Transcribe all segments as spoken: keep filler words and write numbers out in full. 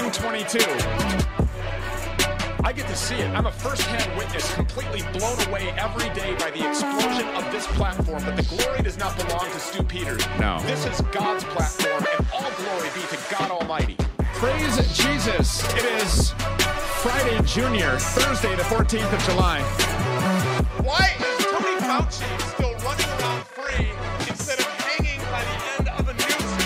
seven twenty-two. I get to see it. I'm a first-hand witness, completely blown away every day by the explosion of this platform. But the glory does not belong to Stu Peters. No. This is God's platform, and all glory be to God Almighty. Praise Jesus. It is Friday Junior, Thursday, the fourteenth of July. Why is Tony Fauci still running around free instead of hanging by the end of a noose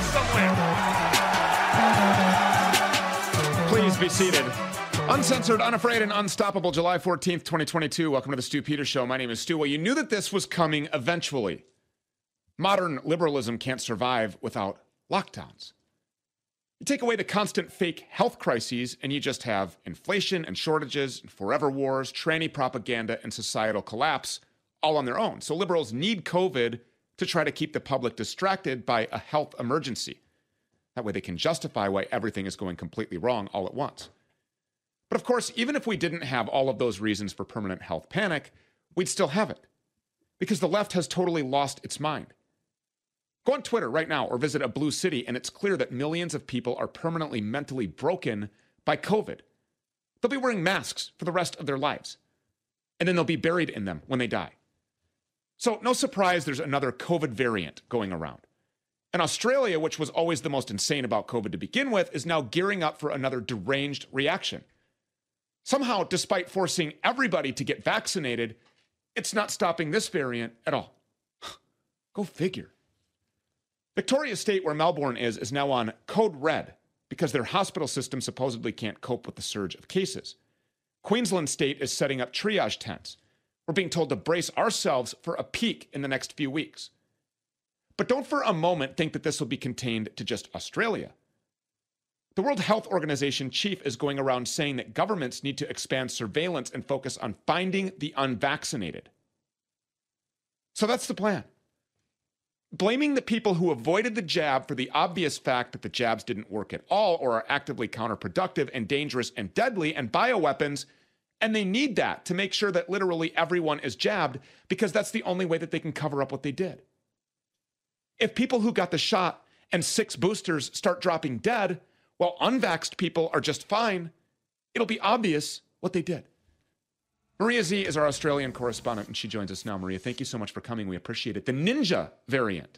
somewhere? Please be seated. Uncensored, unafraid, and unstoppable, July fourteenth, twenty twenty-two. Welcome to the Stu Peters Show. My name is Stu. Well, you knew that this was coming eventually. Modern liberalism can't survive without lockdowns. You take away the constant fake health crises, and you just have inflation and shortages, and forever wars, tranny propaganda, and societal collapse all on their own. So liberals need COVID to try to keep the public distracted by a health emergency. That way they can justify why everything is going completely wrong all at once. But of course, even if we didn't have all of those reasons for permanent health panic, we'd still have it. Because the left has totally lost its mind. Go on Twitter right now or visit a blue city, and it's clear that millions of people are permanently mentally broken by COVID. They'll be wearing masks for the rest of their lives. And then they'll be buried in them when they die. So no surprise there's another COVID variant going around. And Australia, which was always the most insane about COVID to begin with, is now gearing up for another deranged reaction. Somehow, despite forcing everybody to get vaccinated, it's not stopping this variant at all. Go figure. Victoria State, where Melbourne is, is now on code red because their hospital system supposedly can't cope with the surge of cases. Queensland State is setting up triage tents. We're being told to brace ourselves for a peak in the next few weeks. But don't for a moment think that this will be contained to just Australia. The World Health Organization chief is going around saying that governments need to expand surveillance and focus on finding the unvaccinated. So that's the plan. Blaming the people who avoided the jab for the obvious fact that the jabs didn't work at all or are actively counterproductive and dangerous and deadly and bioweapons, and they need that to make sure that literally everyone is jabbed because that's the only way that they can cover up what they did. If people who got the shot and six boosters start dropping dead, while unvaxxed people are just fine, it'll be obvious what they did. Maria Z is our Australian correspondent, and she joins us now. Maria, thank you so much for coming. We appreciate it. The Ninja variant.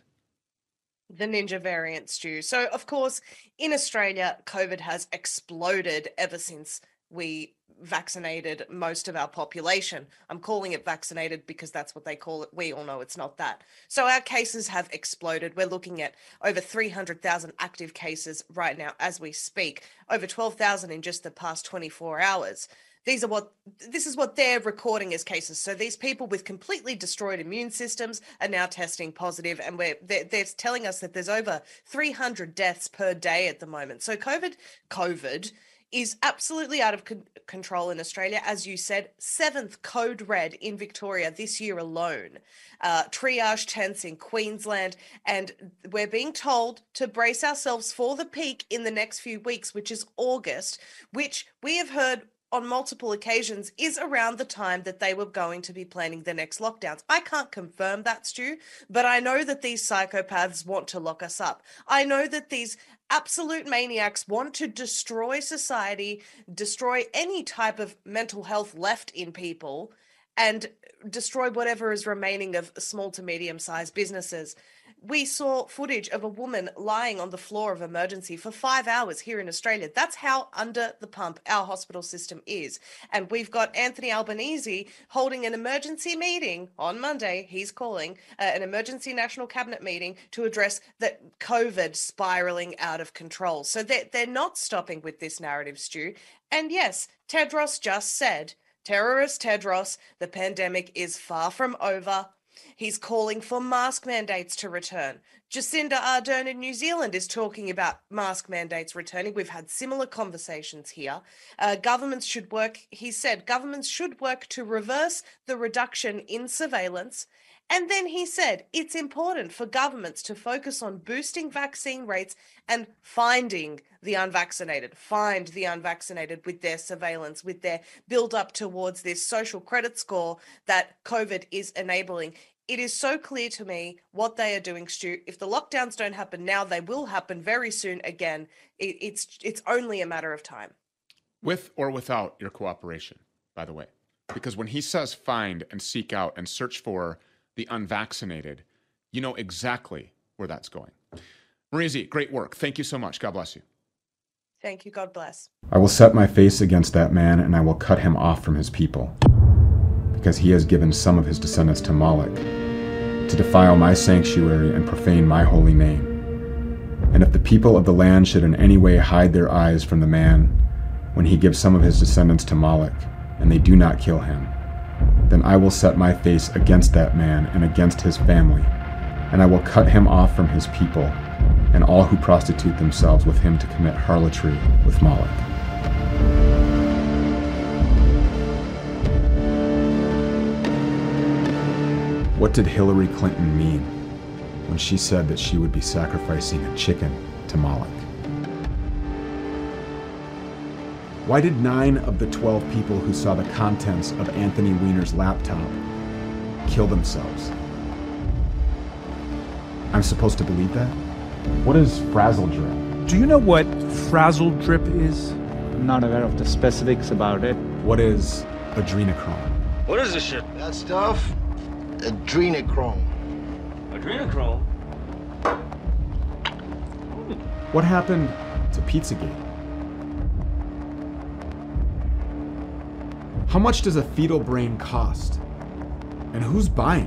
The Ninja variant, Stu. So, of course, in Australia, COVID has exploded ever since we vaccinated most of our population. I'm calling it vaccinated because that's what they call it. We all know it's not that. So our cases have exploded. We're looking at over three hundred thousand active cases right now as we speak, over twelve thousand in just the past twenty-four hours. These are what, this is what they're recording as cases. So these people with completely destroyed immune systems are now testing positive, and we're, they're, they're telling us that there's over three hundred deaths per day at the moment. So COVID, COVID is absolutely out of con- control in Australia. As you said, seventh code red in Victoria this year alone. Uh, triage tents in Queensland, and we're being told to brace ourselves for the peak in the next few weeks, which is August, which we have heard on multiple occasions is around the time that they were going to be planning the next lockdowns. I can't confirm that, Stu, but I know that these psychopaths want to lock us up. I know that these absolute maniacs want to destroy society, destroy any type of mental health left in people, and destroy whatever is remaining of small to medium-sized businesses. We saw footage of a woman lying on the floor of emergency for five hours here in Australia. That's how under the pump our hospital system is. And we've got Anthony Albanese holding an emergency meeting on Monday. He's calling uh, an emergency national cabinet meeting to address that COVID spiraling out of control. So they're, they're not stopping with this narrative, Stu. And yes, Tedros just said, terrorist Tedros, the pandemic is far from over. He's calling for mask mandates to return. Jacinda Ardern in New Zealand is talking about mask mandates returning. We've had similar conversations here. Uh, governments should work, he said, governments should work to reverse the reduction in surveillance. And then he said, it's important for governments to focus on boosting vaccine rates and finding the unvaccinated, find the unvaccinated with their surveillance, with their build up towards this social credit score that COVID is enabling. It is so clear to me what they are doing, Stu. If the lockdowns don't happen now, they will happen very soon again. It, it's it's only a matter of time. With or without your cooperation, by the way. Because when he says find and seek out and search for the unvaccinated, you know exactly where that's going. Maria Z, great work. Thank you so much. God bless you. Thank you. God bless. I will set my face against that man, and I will cut him off from his people, because he has given some of his descendants to Moloch, to defile my sanctuary and profane my holy name. And if the people of the land should in any way hide their eyes from the man, when he gives some of his descendants to Moloch, and they do not kill him, then I will set my face against that man and against his family, and I will cut him off from his people, and all who prostitute themselves with him to commit harlotry with Moloch. What did Hillary Clinton mean when she said that she would be sacrificing a chicken to Moloch? Why did nine of the twelve people who saw the contents of Anthony Weiner's laptop kill themselves? I'm supposed to believe that? What is frazzle drip? Do you know what frazzle drip is? I'm not aware of the specifics about it. What is adrenochrome? What is this shit? That stuff? Adrenochrome. Adrenochrome? What happened to Pizzagate? How much does a fetal brain cost? And who's buying?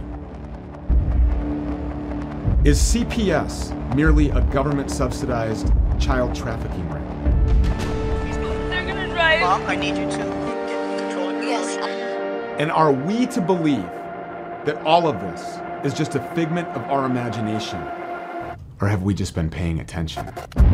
Is C P S merely a government-subsidized child trafficking ring? They're gonna drive. Mom, I need you to get control of your Yes. And are we to believe that all of this is just a figment of our imagination? Or have we just been paying attention?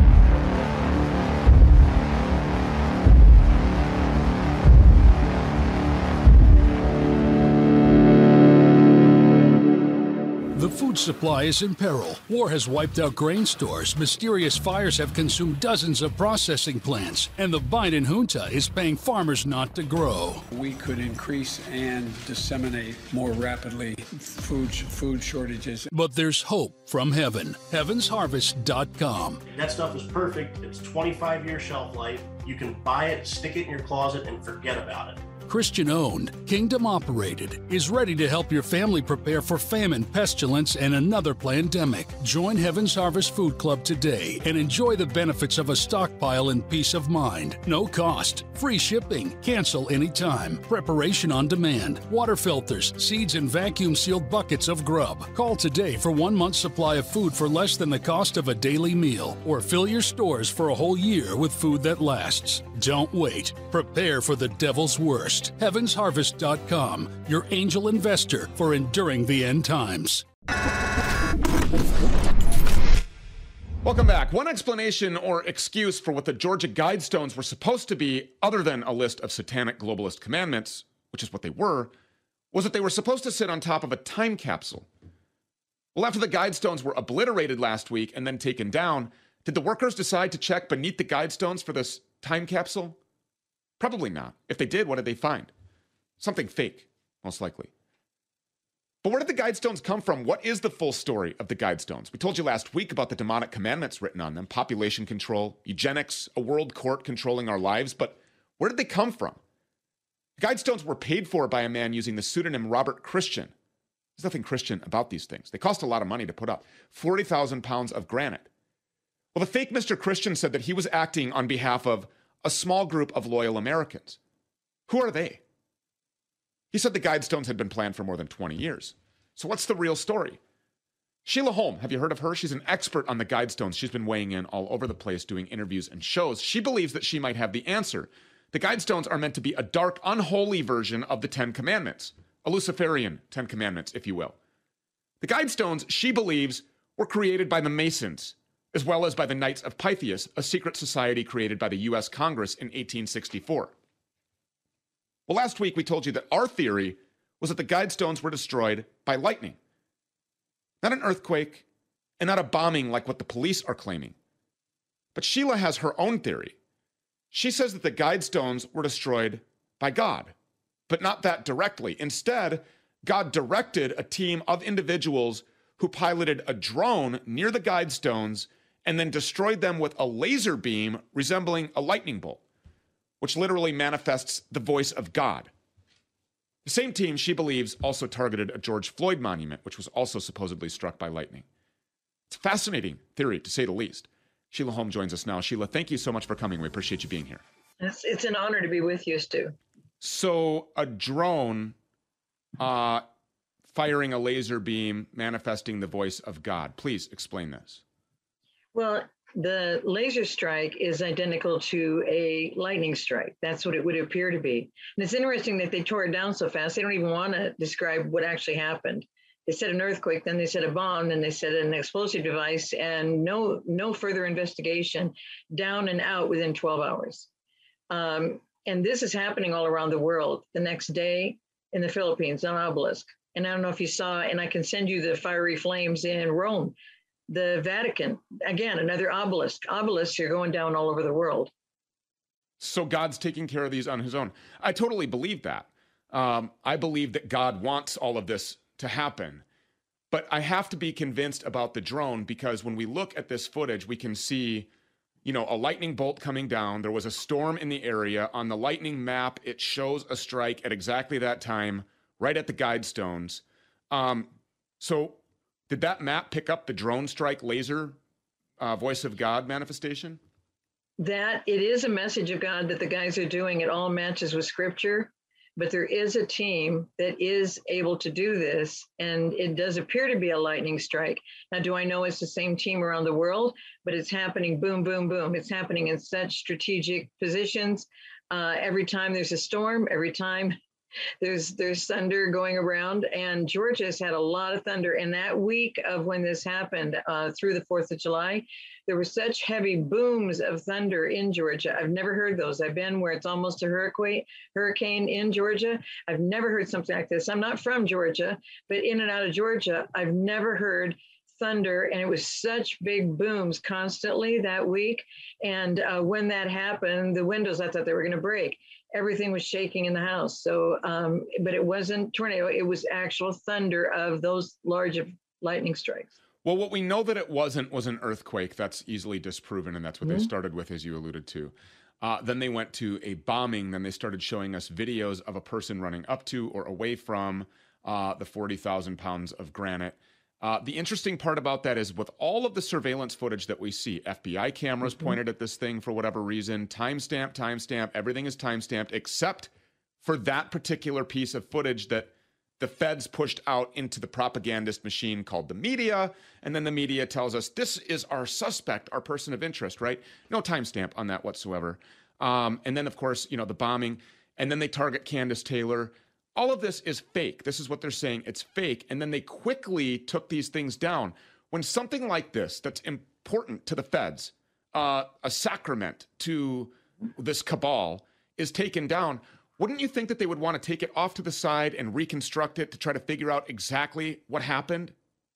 The food supply is in peril. War has wiped out grain stores, mysterious fires have consumed dozens of processing plants, and the Biden junta is paying farmers not to grow. We could increase and disseminate more rapidly food, food shortages. But there's hope from heaven. heavens harvest dot com. That stuff is perfect. It's twenty-five year shelf life. You can buy it, stick it in your closet, and forget about it. Christian owned, kingdom operated, is ready to help your family prepare for famine, pestilence, and another pandemic. Join Heaven's Harvest Food Club today and enjoy the benefits of a stockpile and peace of mind. No cost, free shipping, cancel anytime, preparation on demand, water filters, seeds, and vacuum sealed buckets of grub. Call today for one month's supply of food for less than the cost of a daily meal, or fill your stores for a whole year with food that lasts. Don't wait. Prepare for the devil's worst. heavens harvest dot com, your angel investor for enduring the end times. Welcome back. One explanation or excuse for what the Georgia Guidestones were supposed to be, other than a list of satanic globalist commandments, which is what they were, was that they were supposed to sit on top of a time capsule. Well, after the Guidestones were obliterated last week and then taken down, did the workers decide to check beneath the Guidestones for this time capsule? Probably not. If they did, what did they find? Something fake, most likely. But where did the Guidestones come from? What is the full story of the Guidestones? We told you last week about the demonic commandments written on them: population control, eugenics, a world court controlling our lives. But where did they come from? The Guidestones were paid for by a man using the pseudonym Robert Christian. There's nothing Christian about these things. They cost a lot of money to put up. forty thousand pounds of granite. Well, the fake Mister Christian said that he was acting on behalf of a small group of loyal Americans. Who are they? He said the Guidestones had been planned for more than twenty years. So what's the real story? Sheila Holm, have you heard of her? She's an expert on the Guidestones. She's been weighing in all over the place, doing interviews and shows. She believes that she might have the answer. The Guidestones are meant to be a dark, unholy version of the Ten Commandments, a Luciferian Ten Commandments, if you will. The Guidestones, she believes, were created by the Masons, as well as by the Knights of Pythias, a secret society created by the U S Congress in eighteen sixty-four. Well, last week we told you that our theory was that the Guidestones were destroyed by lightning. Not an earthquake, and not a bombing like what the police are claiming. But Sheila has her own theory. She says that the Guidestones were destroyed by God, but not that directly. Instead, God directed a team of individuals who piloted a drone near the guide stones and then destroyed them with a laser beam resembling a lightning bolt, which literally manifests the voice of God. The same team, she believes, also targeted a George Floyd monument, which was also supposedly struck by lightning. It's a fascinating theory, to say the least. Sheila Holm joins us now. Sheila, thank you so much for coming. We appreciate you being here. It's, it's an honor to be with you, Stu. So a drone uh, firing a laser beam, manifesting the voice of God. Please explain this. Well, the laser strike is identical to a lightning strike. That's what it would appear to be. And it's interesting that they tore it down so fast. They don't even want to describe what actually happened. They said an earthquake, then they said a bomb, then they said an explosive device, and no no further investigation, down and out within twelve hours. Um, and this is happening all around the world. The next day in the Philippines, on Obelisk. And I don't know if you saw, and I can send you the fiery flames in Rome. The Vatican, again, another obelisk. Obelisks are going down all over the world. So God's taking care of these on his own. I totally believe that. Um, I believe that God wants all of this to happen. But I have to be convinced about the drone, because when we look at this footage, we can see, you know, a lightning bolt coming down. There was a storm in the area. On the lightning map, it shows a strike at exactly that time, right at the guide stones. Um, so did that map pick up the drone strike laser uh, voice of God manifestation? That it is a message of God that the guys are doing. It all matches with scripture, but there is a team that is able to do this, and it does appear to be a lightning strike. Now, do I know it's the same team around the world? But it's happening boom, boom, boom. It's happening in such strategic positions. Uh, every time there's a storm, every time There's there's thunder going around, and Georgia's had a lot of thunder. And that week of when this happened, uh, through the fourth of July, there were such heavy booms of thunder in Georgia. I've never heard those. I've been where it's almost a hurricane, hurricane in Georgia. I've never heard something like this. I'm not from Georgia, but in and out of Georgia, I've never heard thunder, and it was such big booms constantly that week. And uh, when that happened, the windows, I thought they were going to break. Everything was shaking in the house. So, um, but it wasn't tornado. It was actual thunder of those large lightning strikes. Well, what we know that it wasn't was an earthquake. That's easily disproven, and that's what mm-hmm. they started with, as you alluded to. Uh, then they went to a bombing. Then they started showing us videos of a person running up to or away from uh, the forty thousand pounds of granite. Uh, the interesting part about that is, with all of the surveillance footage that we see, F B I cameras mm-hmm. pointed at this thing for whatever reason, timestamp, timestamp, everything is timestamped except for that particular piece of footage that the feds pushed out into the propagandist machine called the media. And then the media tells us this is our suspect, our person of interest, right? No timestamp on that whatsoever. Um, and then, of course, you know, the bombing. And then they target Candace Taylor. All of this is fake. This is what they're saying. It's fake. And then they quickly took these things down. When something like this, that's important to the feds, uh, a sacrament to this cabal, is taken down, wouldn't you think that they would want to take it off to the side and reconstruct it to try to figure out exactly what happened?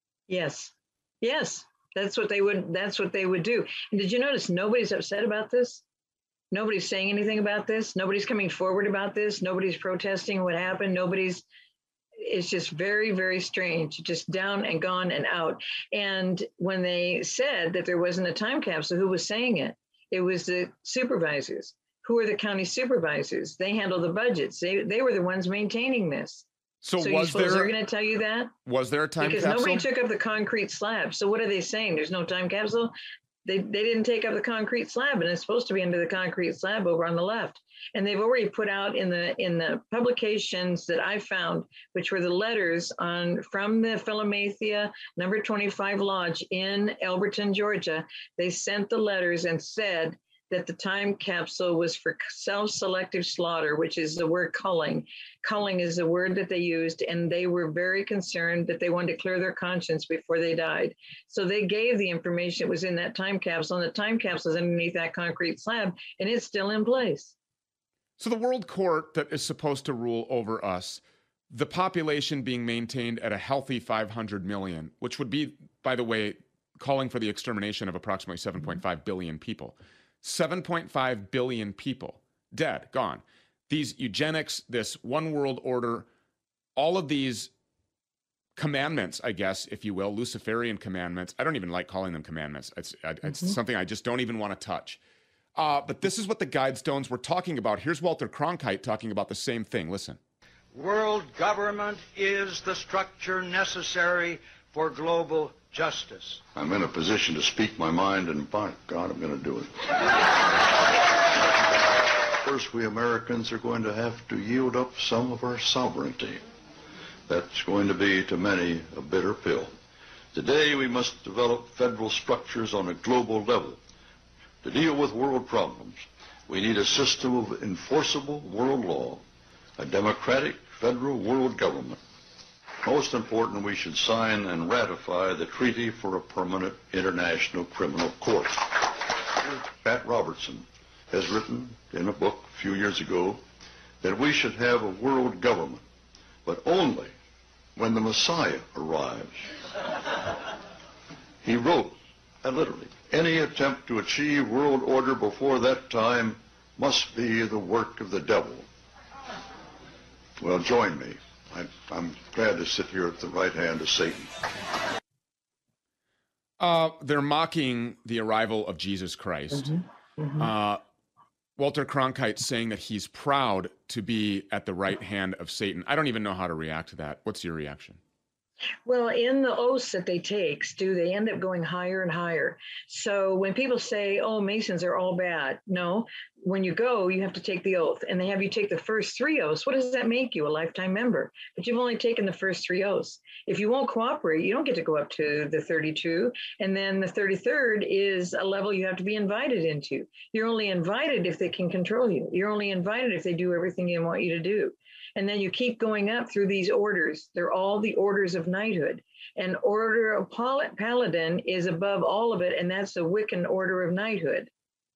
Yes. Yes. That's what they would, that's what they would do. And did you notice nobody's upset about this? Nobody's saying anything about this. Nobody's coming forward about this. Nobody's protesting what happened. Nobody's, it's just very, very strange, just down and gone and out. And when they said that there wasn't a time capsule, who was saying it? It was the supervisors. Who are the county supervisors? They handle the budgets. They they were the ones maintaining this. So, so was you there? They're going to tell you that? Was there a time because capsule? Because nobody took up the concrete slab. So what are they saying? There's no time capsule? They they didn't take up the concrete slab, and it's supposed to be under the concrete slab over on the left. And they've already put out in the in the publications that I found, which were the letters on from the Philomathia number twenty-five Lodge in Elberton, Georgia. They sent the letters and said that the time capsule was for self-selective slaughter, which is the word culling. Culling is the word that they used, and they were very concerned that they wanted to clear their conscience before they died. So they gave the information that was in that time capsule, and the time capsule is underneath that concrete slab, and it's still in place. So the world court that is supposed to rule over us, the population being maintained at a healthy five hundred million, which would be, by the way, calling for the extermination of approximately seven point five billion people. seven point five billion people dead, gone. These eugenics, this one world order, all of these commandments, I guess, if you will, Luciferian commandments. I don't even like calling them commandments. It's, it's mm-hmm. something I just don't even want to touch. Uh, but this is what the Guidestones were talking about. Here's Walter Cronkite talking about the same thing. Listen. World government is the structure necessary for global justice. I'm in a position to speak my mind, and by God, I'm going to do it. First, we Americans are going to have to yield up some of our sovereignty. That's going to be, to many, a bitter pill. Today, we must develop federal structures on a global level. To deal with world problems, we need a system of enforceable world law, a democratic federal world government. Most important, we should sign and ratify the Treaty for a Permanent International Criminal Court. Pat Robertson has written in a book a few years ago that we should have a world government, but only when the Messiah arrives. He wrote, and literally, any attempt to achieve world order before that time must be the work of the devil. Well, join me. I, I'm glad to sit here at the right hand of Satan. Uh, they're mocking the arrival of Jesus Christ. Mm-hmm. Mm-hmm. Uh, Walter Cronkite saying that he's proud to be at the right hand of Satan. I don't even know how to react to that. What's your reaction? Well, in the oaths that they take, Stu, they end up going higher and higher. So when people say, oh, Masons are all bad, no, when you go, you have to take the oath, and they have you take the first three oaths. What does that make you? A lifetime member. But you've only taken the first three oaths. If you won't cooperate, you don't get to go up to the thirty-two. And then the thirty-third is a level you have to be invited into. You're only invited if they can control you. You're only invited if they do everything they want you to do. And then you keep going up through these orders. They're all the orders of knighthood. And Order of Paladin is above all of it, and that's the Wiccan Order of Knighthood.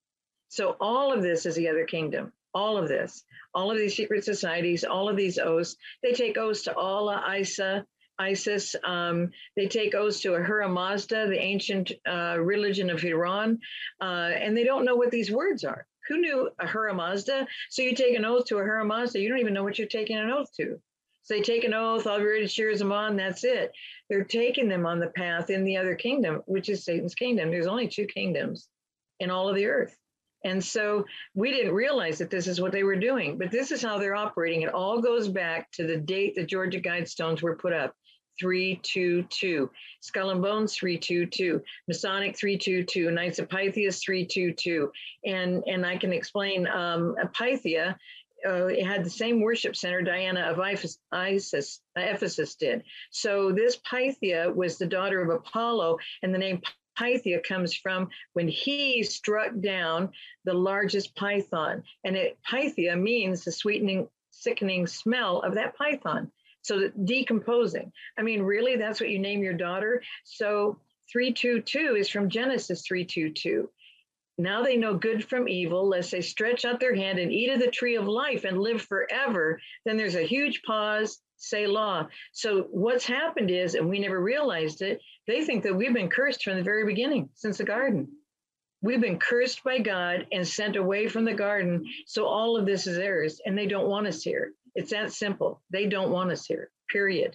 So all of this is the other kingdom. All of this. All of these secret societies, all of these oaths. They take oaths to Allah, Isa, Isis. Um, they take oaths to Ahura Mazda, the ancient uh, religion of Iran. Uh, and they don't know what these words are. Who knew Ahura Mazda? So you take an oath to Ahura Mazda, you don't even know what you're taking an oath to. So they take an oath, all ready cheers them on, that's it. They're taking them on the path in the other kingdom, which is Satan's kingdom. There's only two kingdoms in all of the earth. And so we didn't realize that this is what they were doing, but this is how they're operating. It all goes back to the date the Georgia Guidestones were put up. three two two, Skull and Bones three two two, Masonic three two two, Knights of Pythia three two two, and and I can explain. Um, Pythia, uh, it had the same worship center Diana of Ephesus, Ephesus did. So this Pythia was the daughter of Apollo, and the name Pythia comes from when he struck down the largest python, and it Pythia means the sweetening, sickening smell of that python. So that decomposing. I mean, really, that's what you name your daughter? So three two two is from Genesis three two two. Now they know good from evil, lest they stretch out their hand and eat of the tree of life and live forever. Then there's a huge pause, Selah. So what's happened is, and we never realized it, they think that we've been cursed from the very beginning, since the garden. We've been cursed by God and sent away from the garden. So all of this is theirs, and they don't want us here. It's that simple. They don't want us here, period.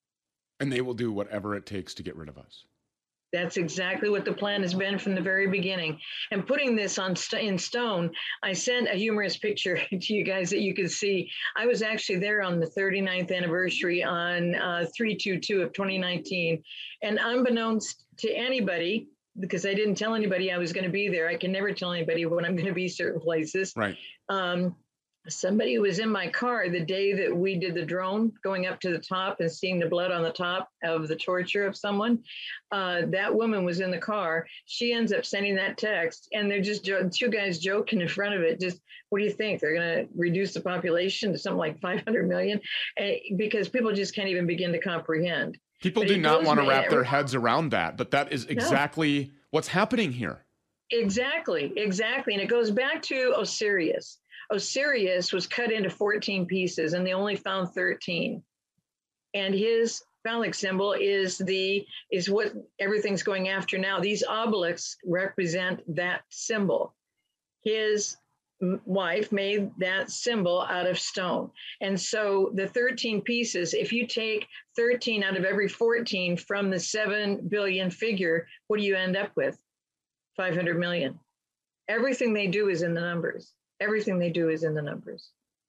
And they will do whatever it takes to get rid of us. That's exactly what the plan has been from the very beginning. And putting this on st- in stone, I sent a humorous picture to you guys that you could see. I was actually there on the thirty-ninth anniversary on uh, three two two of twenty nineteen. And unbeknownst to anybody, because I didn't tell anybody I was going to be there, I can never tell anybody when I'm going to be certain places. Right. Um, Somebody who was in my car the day that we did the drone going up to the top and seeing the blood on the top of the torture of someone, uh, that woman was in the car. She ends up sending that text, and they're just jo- two guys joking in front of it. Just, what do you think? They're going to reduce the population to something like five hundred million? Uh, because people just can't even begin to comprehend. People but do not want to wrap their heads around that, but that is exactly no. what's happening here. Exactly, exactly. And it goes back to Osiris. Osiris was cut into fourteen pieces, and they only found thirteen. And his phallic symbol is the is what everything's going after now. These obelisks represent that symbol. His wife made that symbol out of stone. And so the thirteen pieces, if you take thirteen out of every fourteen from the seven billion figure, what do you end up with? five hundred million. Everything they do is in the numbers. Everything they do is in the numbers.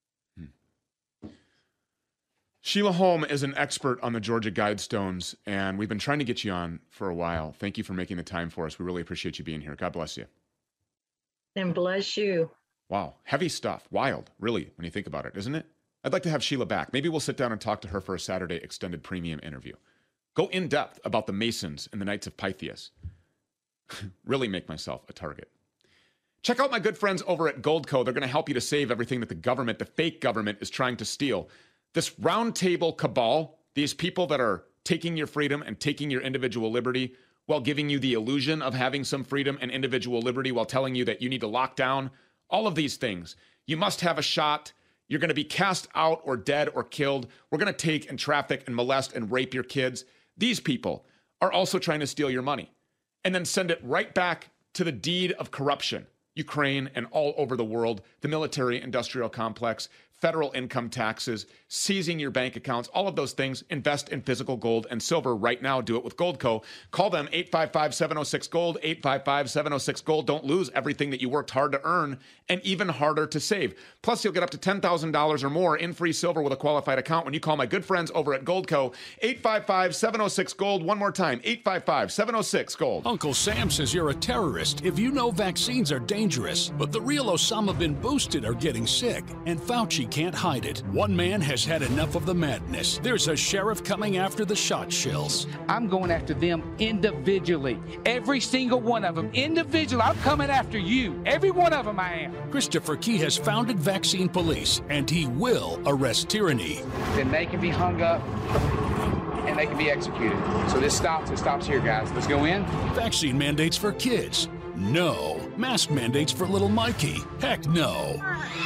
Hmm. Sheila Holm is an expert on the Georgia Guidestones, and we've been trying to get you on for a while. Thank you for making the time for us. We really appreciate you being here. God bless you. And bless you. Wow. Heavy stuff. Wild, really, when you think about it, isn't it? I'd like to have Sheila back. Maybe we'll sit down and talk to her for a Saturday extended premium interview. Go in depth about the Masons and the Knights of Pythias. Really make myself a target. Check out my good friends over at Goldco. They're going to help you to save everything that the government, the fake government, is trying to steal. This round table cabal, these people that are taking your freedom and taking your individual liberty while giving you the illusion of having some freedom and individual liberty while telling you that you need to lock down, all of these things. You must have a shot. You're going to be cast out or dead or killed. We're going to take and traffic and molest and rape your kids. These people are also trying to steal your money and then send it right back to the deed of corruption. Ukraine and all over the world, the military-industrial complex, federal income taxes, seizing your bank accounts, all of those things. Invest in physical gold and silver right now. Do it with Goldco. Call them eight five five, seven oh six, GOLD, eight five five, seven oh six, GOLD. Don't lose everything that you worked hard to earn and even harder to save. Plus, you'll get up to ten thousand dollars or more in free silver with a qualified account when you call my good friends over at Goldco. eight five five, seven oh six, GOLD. One more time, eight five five, seven oh six, GOLD. Uncle Sam says you're a terrorist if you know vaccines are dangerous, but the real Osama bin boosted are getting sick, and Fauci can't hide it. One man has had enough of the madness. There's a sheriff coming after the shot shills. I'm going after them individually. Every single one of them individually. I'm coming after you. Every one of them I am. Christopher Key has founded Vaccine Police, and he will arrest tyranny. Then they can be hung up and they can be executed. So this stops. It stops here, guys. Let's go in. Vaccine mandates for kids. No. Mask mandates for little Mikey. Heck no.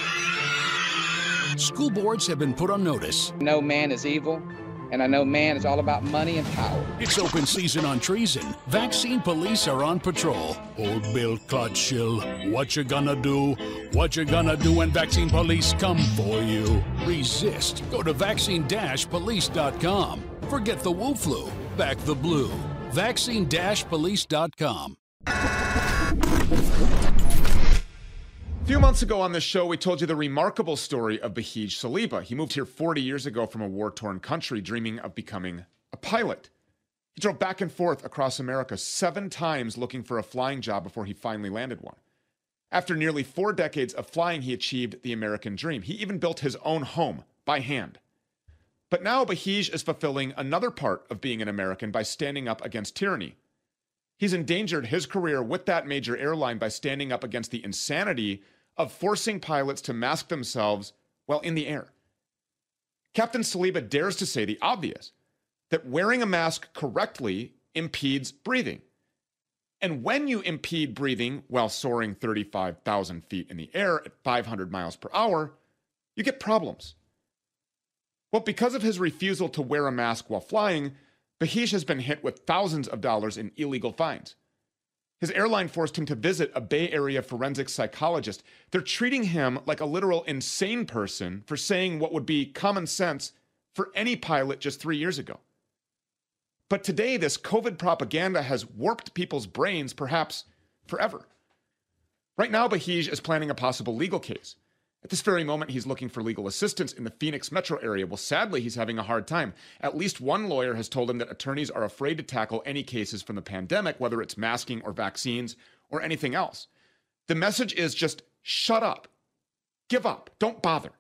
School boards have been put on notice. No man is evil, and I know man is all about money and power. It's open season on treason. Vaccine Police are on patrol. Old Bill Clodshill, what you gonna do? What you gonna do when Vaccine Police come for you? Resist. Go to vaccine dash police dot com. Forget the Wu flu. Back the blue. vaccine dash police dot com. A few months ago on this show, we told you the remarkable story of Bahij Saliba. He moved here forty years ago from a war-torn country, dreaming of becoming a pilot. He drove back and forth across America seven times looking for a flying job before he finally landed one. After nearly four decades of flying, he achieved the American dream. He even built his own home by hand. But now Bahij is fulfilling another part of being an American by standing up against tyranny. He's endangered his career with that major airline by standing up against the insanity of forcing pilots to mask themselves while in the air. Captain Saliba dares to say the obvious, that wearing a mask correctly impedes breathing. And when you impede breathing while soaring thirty-five thousand feet in the air at five hundred miles per hour, you get problems. Well, because of his refusal to wear a mask while flying, Bahij has been hit with thousands of dollars in illegal fines. His airline forced him to visit a Bay Area forensic psychologist. They're treating him like a literal insane person for saying what would be common sense for any pilot just three years ago. But today, this COVID propaganda has warped people's brains, perhaps forever. Right now, Bahij is planning a possible legal case. At this very moment, he's looking for legal assistance in the Phoenix metro area. Well, sadly, he's having a hard time. At least one lawyer has told him that attorneys are afraid to tackle any cases from the pandemic, whether it's masking or vaccines or anything else. The message is just shut up. Give up. Don't bother.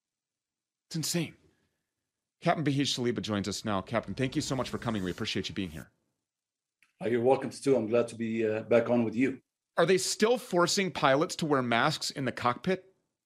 It's insane. Captain Bahij Saliba joins us now. Captain, thank you so much for coming. We appreciate you being here. Uh, you're welcome, Stu. I'm glad to be uh, back on with you. Are they still forcing pilots to wear masks in the cockpit?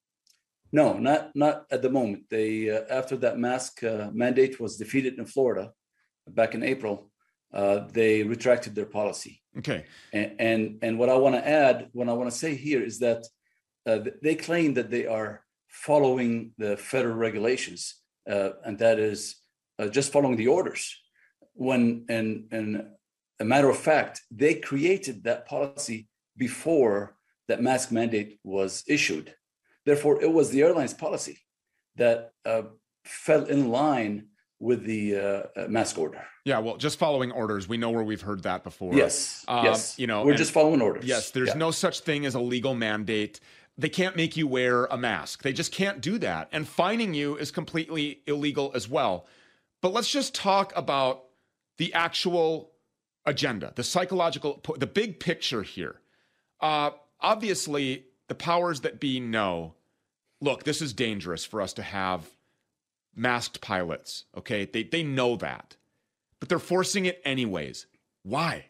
No, not not at the moment. They uh, after that mask uh, mandate was defeated in Florida back in April, uh, they retracted their policy. Okay. And and, and what I want to add, what I want to say here is that uh, they claim that they are following the federal regulations, uh, and that is uh, just following the orders. When and and a matter of fact, they created that policy before that mask mandate was issued. Therefore, it was the airline's policy that uh, fell in line with the uh, mask order. Yeah, well, just following orders. We know where we've heard that before. Yes, um, yes. You know, we're and, just following orders. Yes, there's yeah. no such thing as a legal mandate. They can't make you wear a mask. They just can't do that. And fining you is completely illegal as well. But let's just talk about the actual agenda, the psychological, the big picture here. Uh, obviously, the powers that be know, look, this is dangerous for us to have masked pilots, okay? They they know that, but they're forcing it anyways. Why?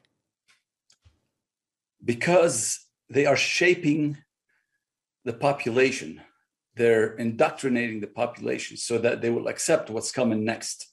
Because they are shaping the population. They're indoctrinating the population so that they will accept what's coming next.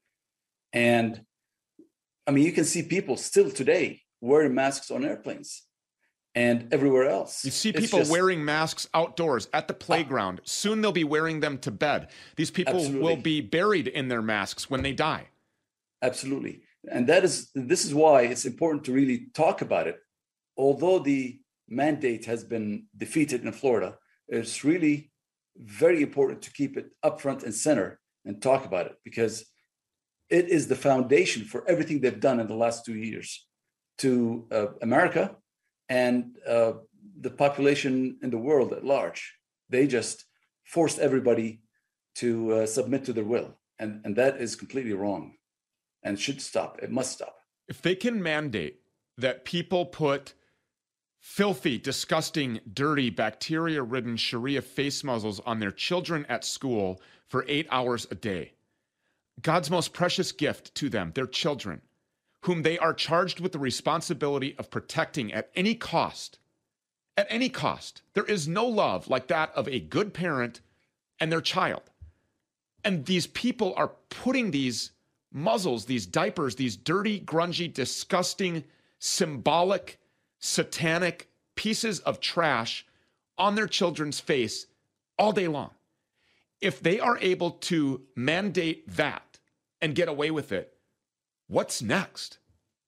And I mean, you can see people still today wearing masks on airplanes and everywhere else. You see people just, wearing masks outdoors at the playground. Uh, Soon they'll be wearing them to bed. These people absolutely. will be buried in their masks when they die. Absolutely. And that is, this is why it's important to really talk about it. Although the mandate has been defeated in Florida, it's really very important to keep it up front and center and talk about it, because it is the foundation for everything they've done in the last two years to uh, America and uh, the population in the world at large. They just forced everybody to uh, submit to their will. And, and that is completely wrong and should stop. It must stop. If they can mandate that people put filthy, disgusting, dirty, bacteria-ridden Sharia face muzzles on their children at school for eight hours a day, God's most precious gift to them, their children, whom they are charged with the responsibility of protecting at any cost, at any cost. There is no love like that of a good parent and their child. And these people are putting these muzzles, these diapers, these dirty, grungy, disgusting, symbolic, satanic pieces of trash on their children's face all day long. If they are able to mandate that and get away with it, what's next?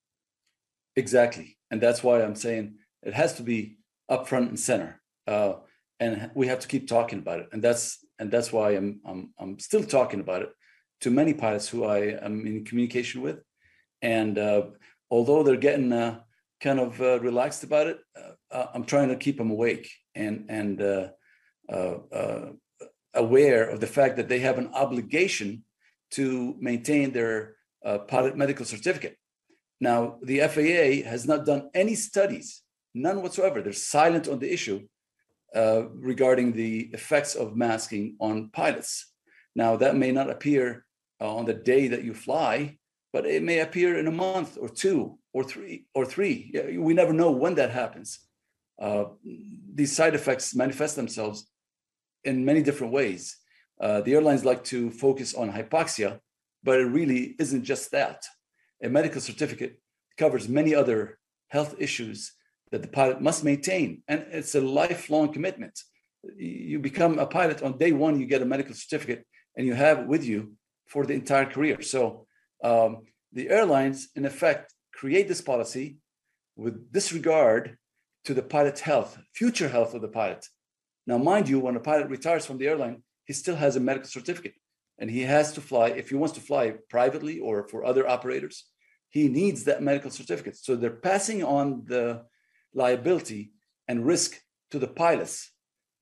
Exactly. And that's why I'm saying it has to be up front and center. Uh, and we have to keep talking about it. And that's and that's why I'm I'm I'm still talking about it to many pilots who I am in communication with. And uh, although they're getting uh, kind of uh, relaxed about it, uh, I'm trying to keep them awake and and uh, uh, uh, aware of the fact that they have an obligation to maintain their uh, pilot medical certificate. Now, the F A A has not done any studies, none whatsoever. They're silent on the issue uh, regarding the effects of masking on pilots. Now, that may not appear uh, on the day that you fly, but it may appear in a month or two or three or three. We never know when that happens. Uh, these side effects manifest themselves in many different ways. Uh, the airlines like to focus on hypoxia, but it really isn't just that. A medical certificate covers many other health issues that the pilot must maintain, and it's a lifelong commitment. You become a pilot on day one, you get a medical certificate, and you have it with you for the entire career. So um, the airlines, in effect, create this policy with disregard to the pilot's health, future health of the pilot. Now, mind you, when a pilot retires from the airline, he still has a medical certificate, and he has to fly. If he wants to fly privately or for other operators, he needs that medical certificate. So they're passing on the liability and risk to the pilots.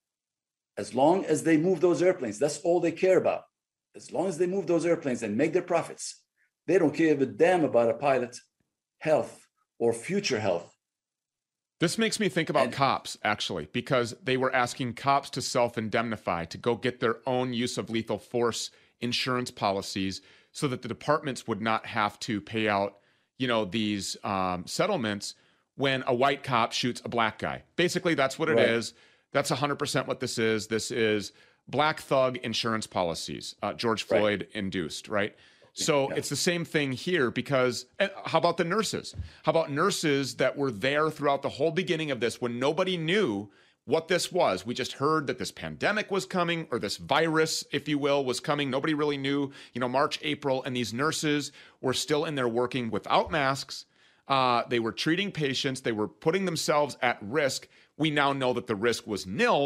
As long as they move those airplanes, that's all they care about. As long as they move those airplanes and make their profits, they don't give a damn about a pilot's health or future health. This makes me think about and, cops, actually, because they were asking cops to self-indemnify, to go get their own use of lethal force insurance policies so that the departments would not have to pay out, you know, these um, settlements when a white cop shoots a black guy. Basically, that's what it right. is. That's one hundred percent what this is. This is black thug insurance policies, uh, George Floyd right. induced, right? So yeah. it's the same thing here, because how about the nurses? How about nurses that were there throughout the whole beginning of this when nobody knew what this was? We just heard that this pandemic was coming, or this virus, if you will, was coming. Nobody really knew, you know, March, April, and these nurses were still in there working without masks. Uh, they were treating patients. They were putting themselves at risk. We now know that the risk was nil.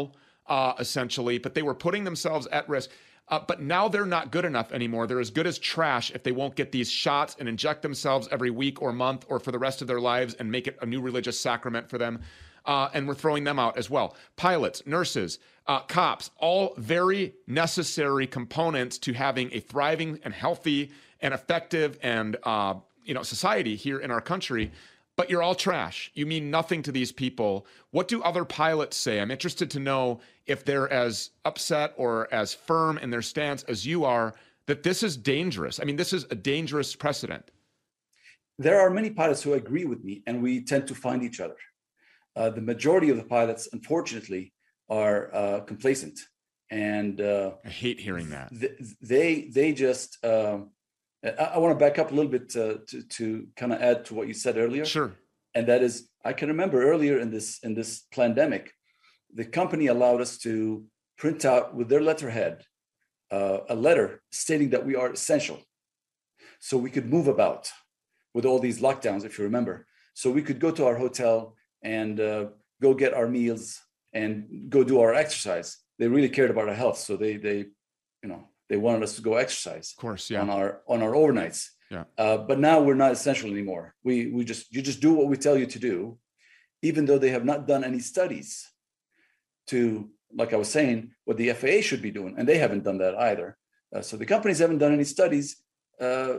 uh, essentially, but they were putting themselves at risk. Uh, but now they're not good enough anymore. They're as good as trash if they won't get these shots and inject themselves every week or month or for the rest of their lives and make it a new religious sacrament for them. Uh, and we're throwing them out as well. Pilots, nurses, uh, cops, all very necessary components to having a thriving and healthy and effective and uh, you know society here in our country. But you're all trash. You mean nothing to these people. What do other pilots say? I'm interested to know if they're as upset or as firm in their stance as you are, that this is dangerous. I mean, this is a dangerous precedent. There are many pilots who agree with me, and we tend to find each other. Uh, the majority of the pilots, unfortunately, are uh, complacent. And uh, I hate hearing that. Th- they, they just... Um, I want to back up a little bit uh, to, to kind of add to what you said earlier. Sure. And that is, I can remember earlier in this in this pandemic, the company allowed us to print out with their letterhead uh, a letter stating that we are essential. So we could move about with all these lockdowns, if you remember. So we could go to our hotel and uh, go get our meals and go do our exercise. They really cared about our health. So they, they you know, they wanted us to go exercise, of course, yeah, on our on our overnights. Yeah. Uh, but now we're not essential anymore. We we just you just do what we tell you to do, even though they have not done any studies to, like I was saying, what the F A A should be doing, and they haven't done that either. Uh, so the companies haven't done any studies uh,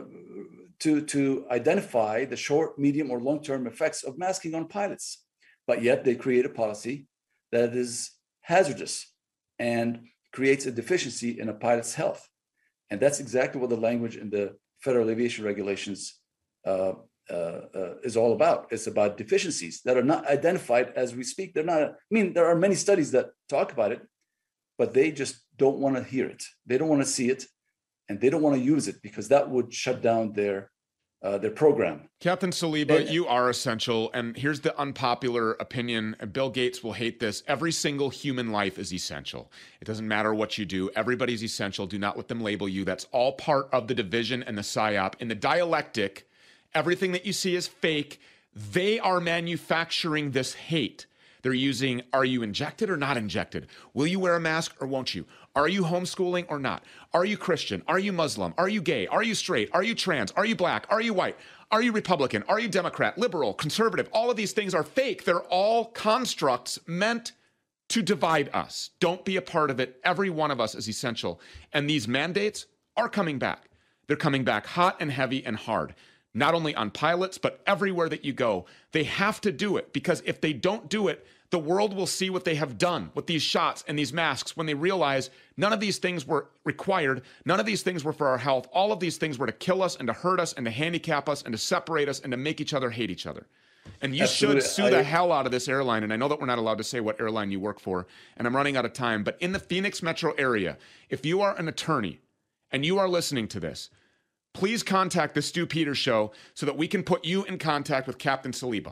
to to identify the short, medium, or long-term effects of masking on pilots. But yet they create a policy that is hazardous and creates a deficiency in a pilot's health. And that's exactly what the language in the Federal Aviation Regulations uh, uh, uh, is all about. It's about deficiencies that are not identified as we speak. They're not, I mean, there are many studies that talk about it, but they just don't want to hear it. They don't want to see it, and they don't want to use it because that would shut down their Uh, their program. Captain Saliba, and, you are essential. And here's the unpopular opinion. And Bill Gates will hate this. Every single human life is essential. It doesn't matter what you do. Everybody's essential. Do not let them label you. That's all part of the division and the psyop. In the dialectic, everything that you see is fake. They are manufacturing this hate. They're using, are you injected or not injected? Will you wear a mask or won't you? Are you homeschooling or not? Are you Christian? Are you Muslim? Are you gay? Are you straight? Are you trans? Are you black? Are you white? Are you Republican? Are you Democrat, liberal, conservative? All of these things are fake. They're all constructs meant to divide us. Don't be a part of it. Every one of us is essential. And these mandates are coming back. They're coming back hot and heavy and hard. Not only on pilots, but everywhere that you go. They have to do it, because if they don't do it, the world will see what they have done with these shots and these masks when they realize none of these things were required. None of these things were for our health. All of these things were to kill us and to hurt us and to handicap us and to separate us and to make each other hate each other. And you Absolutely. should sue the I... hell out of this airline. And I know that we're not allowed to say what airline you work for, and I'm running out of time. But in the Phoenix metro area, if you are an attorney and you are listening to this, please contact the Stu Peters Show so that we can put you in contact with Captain Saliba.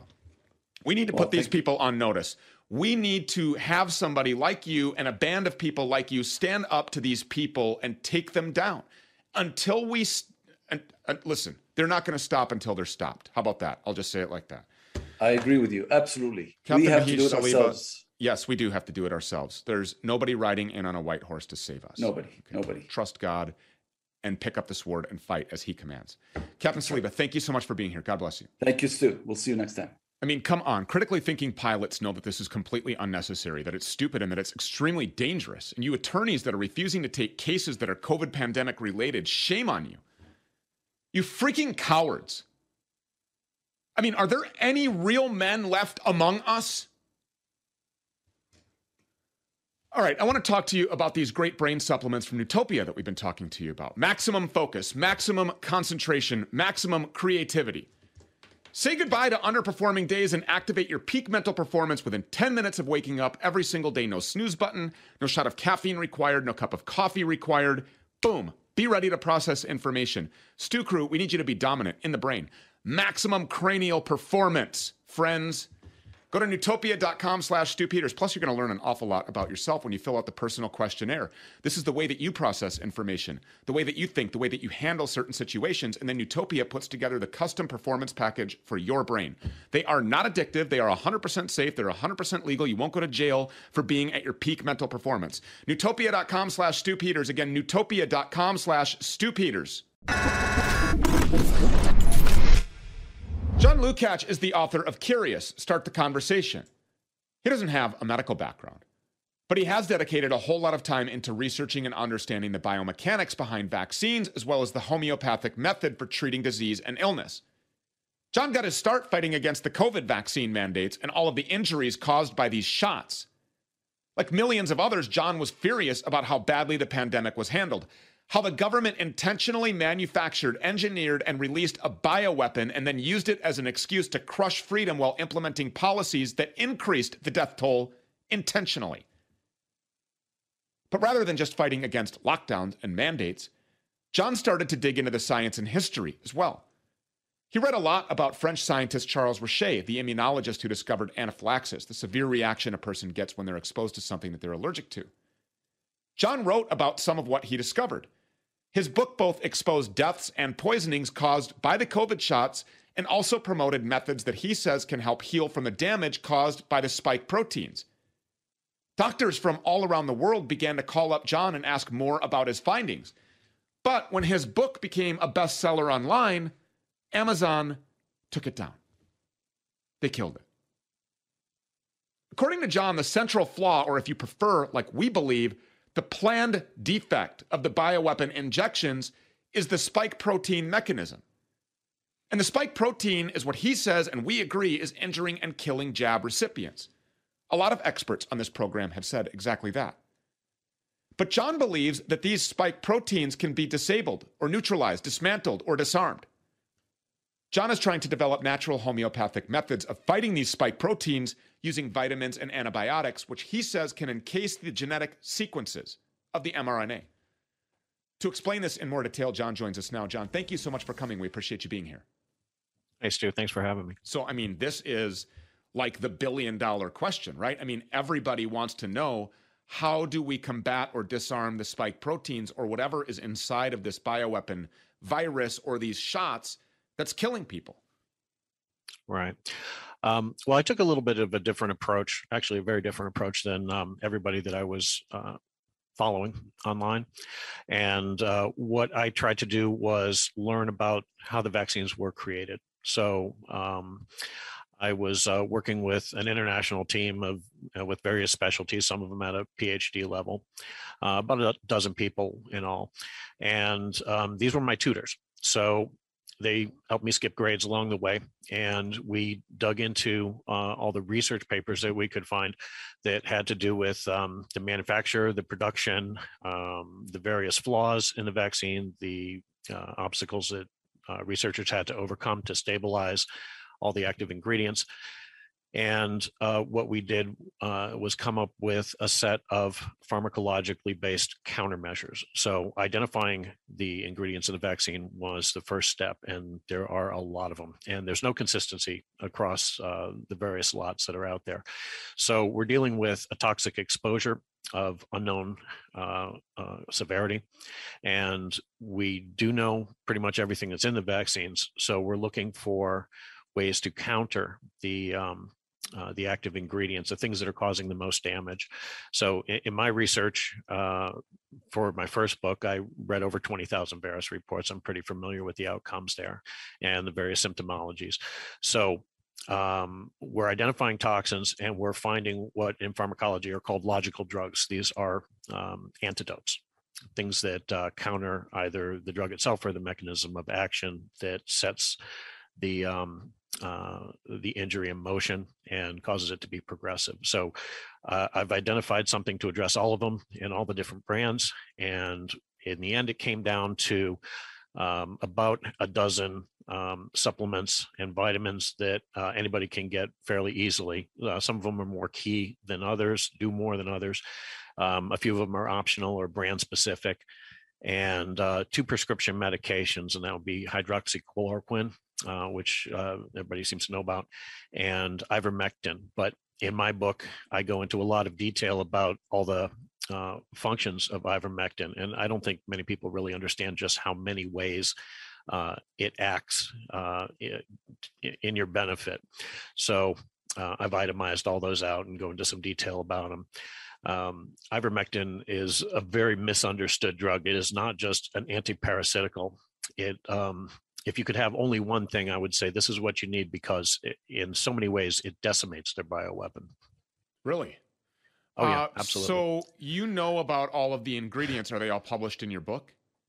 We need to well, put these people on notice. We need to have somebody like you and a band of people like you stand up to these people and take them down until we st- and, and listen, they're not going to stop until they're stopped. How about that? I'll just say it like that. I agree with you. Absolutely. Captain we have Mahesh to do it Saliba, ourselves. Yes, we do have to do it ourselves. There's nobody riding in on a white horse to save us. Nobody. Okay. Nobody. Trust God and pick up the sword and fight as he commands. Captain Saliba, thank you so much for being here. God bless you. Thank you, Stu. We'll see you next time. I mean, come on. Critically thinking pilots know that this is completely unnecessary, that it's stupid, and that it's extremely dangerous. And you attorneys that are refusing to take cases that are COVID pandemic related, shame on you. You freaking cowards. I mean, are there any real men left among us? All right, I want to talk to you about these great brain supplements from Newtopia that we've been talking to you about. Maximum focus, maximum concentration, maximum creativity. Say goodbye to underperforming days and activate your peak mental performance within ten minutes of waking up every single day. No snooze button, no shot of caffeine required, no cup of coffee required. Boom. Be ready to process information. Stu Crew, we need you to be dominant in the brain. Maximum cranial performance, friends. Go to Newtopia.com slash Stu Peters. Plus, you're going to learn an awful lot about yourself when you fill out the personal questionnaire. This is the way that you process information, the way that you think, the way that you handle certain situations, and then Newtopia puts together the custom performance package for your brain. They are not addictive. They are one hundred percent safe. They're one hundred percent legal. You won't go to jail for being at your peak mental performance. Newtopia.com slash Stu Peters. Again, Newtopia.com slash Stu Peters. John Lukács is the author of Curious, Start the Conversation. He doesn't have a medical background, but he has dedicated a whole lot of time into researching and understanding the biomechanics behind vaccines, as well as the homeopathic method for treating disease and illness. John got his start fighting against the COVID vaccine mandates and all of the injuries caused by these shots. Like millions of others, John was furious about how badly the pandemic was handled, how the government intentionally manufactured, engineered, and released a bioweapon and then used it as an excuse to crush freedom while implementing policies that increased the death toll intentionally. But rather than just fighting against lockdowns and mandates, John started to dig into the science and history as well. He read a lot about French scientist Charles Richet, the immunologist who discovered anaphylaxis, the severe reaction a person gets when they're exposed to something that they're allergic to. John wrote about some of what he discovered. His book both exposed deaths and poisonings caused by the COVID shots and also promoted methods that he says can help heal from the damage caused by the spike proteins. Doctors from all around the world began to call up John and ask more about his findings. But when his book became a bestseller online, Amazon took it down. They killed it. According to John, the central flaw, or if you prefer, like we believe, the planned defect of the bioweapon injections is the spike protein mechanism. And the spike protein is what he says, and we agree, is injuring and killing jab recipients. A lot of experts on this program have said exactly that. But John believes that these spike proteins can be disabled or neutralized, dismantled, or disarmed. John is trying to develop natural homeopathic methods of fighting these spike proteins using vitamins and antibiotics, which he says can encase the genetic sequences of the mRNA. To explain this in more detail, John joins us now. John, thank you so much for coming. We appreciate you being here. Hey, Stu, thanks for having me. So, I mean, this is like the billion dollar question, right? I mean, everybody wants to know, how do we combat or disarm the spike proteins or whatever is inside of this bioweapon virus or these shots that's killing people? Right. Um, well, I took a little bit of a different approach, actually a very different approach than um, everybody that I was uh, following online. And uh, what I tried to do was learn about how the vaccines were created. So um, I was uh, working with an international team of uh, with various specialties, some of them at a PhD level, uh, about a dozen people in all. And um, these were my tutors. So they helped me skip grades along the way, and we dug into uh, all the research papers that we could find that had to do with um, the manufacture, the production, um, the various flaws in the vaccine, the uh, obstacles that uh, researchers had to overcome to stabilize all the active ingredients. And uh, what we did uh, was come up with a set of pharmacologically based countermeasures. So identifying the ingredients in the vaccine was the first step, and there are a lot of them. And there's no consistency across uh, the various lots that are out there. So we're dealing with a toxic exposure of unknown uh, uh, severity. And we do know pretty much everything that's in the vaccines. So we're looking for ways to counter the um, Uh, the active ingredients, the things that are causing the most damage. So in, in my research uh, for my first book, I read over twenty thousand virus reports. I'm pretty familiar with the outcomes there and the various symptomologies. So um, we're identifying toxins, and we're finding what in pharmacology are called logical drugs. These are um, antidotes, things that uh, counter either the drug itself or the mechanism of action that sets the um, uh, the injury in motion and causes it to be progressive. So uh, I've identified something to address all of them in all the different brands. And in the end, it came down to um, about a dozen um, supplements and vitamins that uh, anybody can get fairly easily. Uh, some of them are more key than others, do more than others. Um, a few of them are optional or brand specific. And uh, two prescription medications, and that would be hydroxychloroquine uh, which uh, everybody seems to know about, and ivermectin. But in my book, I go into a lot of detail about all the uh, functions of ivermectin, and I don't think many people really understand just how many ways uh, it acts uh, in your benefit. So uh, I've itemized all those out and go into some detail about them. Um, ivermectin is a very misunderstood drug. It is not just an antiparasitical. It, um, if you could have only one thing, I would say this is what you need, because it, in so many ways it decimates their bioweapon. Really? Oh yeah, uh, absolutely. So you know about all of the ingredients. Are they all published in your book?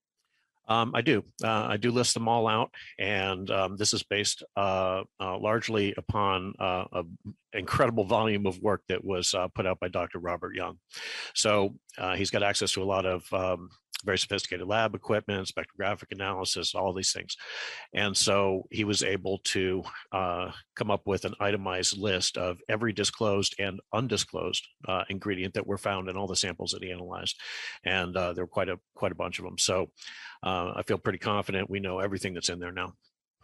Um, I do. Uh, I do list them all out, and um, this is based uh, uh, largely upon uh, an incredible volume of work that was uh, put out by Doctor Robert Young. So uh, he's got access to a lot of um, very sophisticated lab equipment, spectrographic analysis, all these things. And so he was able to uh, come up with an itemized list of every disclosed and undisclosed uh, ingredient that were found in all the samples that he analyzed. And uh, there were quite a, quite a bunch of them. So uh, I feel pretty confident we know everything that's in there now.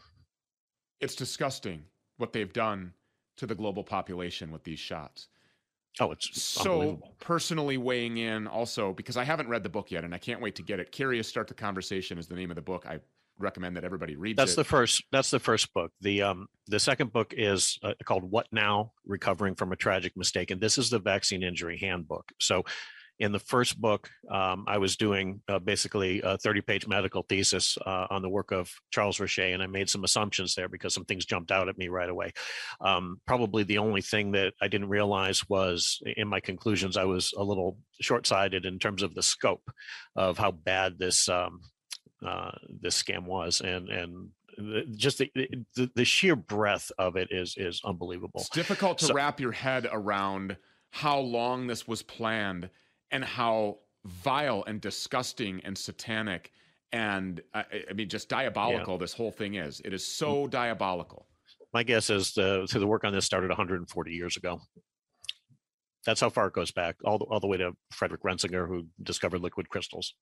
It's disgusting what they've done to the global population with these shots. Oh, it's so personally weighing in also, because I haven't read the book yet and I can't wait to get it. Curious Start the Conversation is the name of the book. I recommend that everybody reads that's it. the first that's the first book. The um the second book is uh, called What Now? Recovering from a Tragic Mistake, and this is the Vaccine Injury Handbook. So in the first book, um, I was doing uh, basically a thirty page medical thesis uh, on the work of Charles Richet, and I made some assumptions there because some things jumped out at me right away. Um, probably the only thing that I didn't realize was in my conclusions, I was a little short-sighted in terms of the scope of how bad this um, uh, this scam was, and and just the, the, the sheer breadth of it is is unbelievable. It's difficult to so, wrap your head around how long this was planned, and how vile and disgusting and satanic and, uh, I mean, just diabolical yeah. this whole thing is. It is so diabolical. My guess is the, so the work on this started one hundred forty years ago. That's how far it goes back, all the, all the way to Frederick Rensinger, who discovered liquid crystals.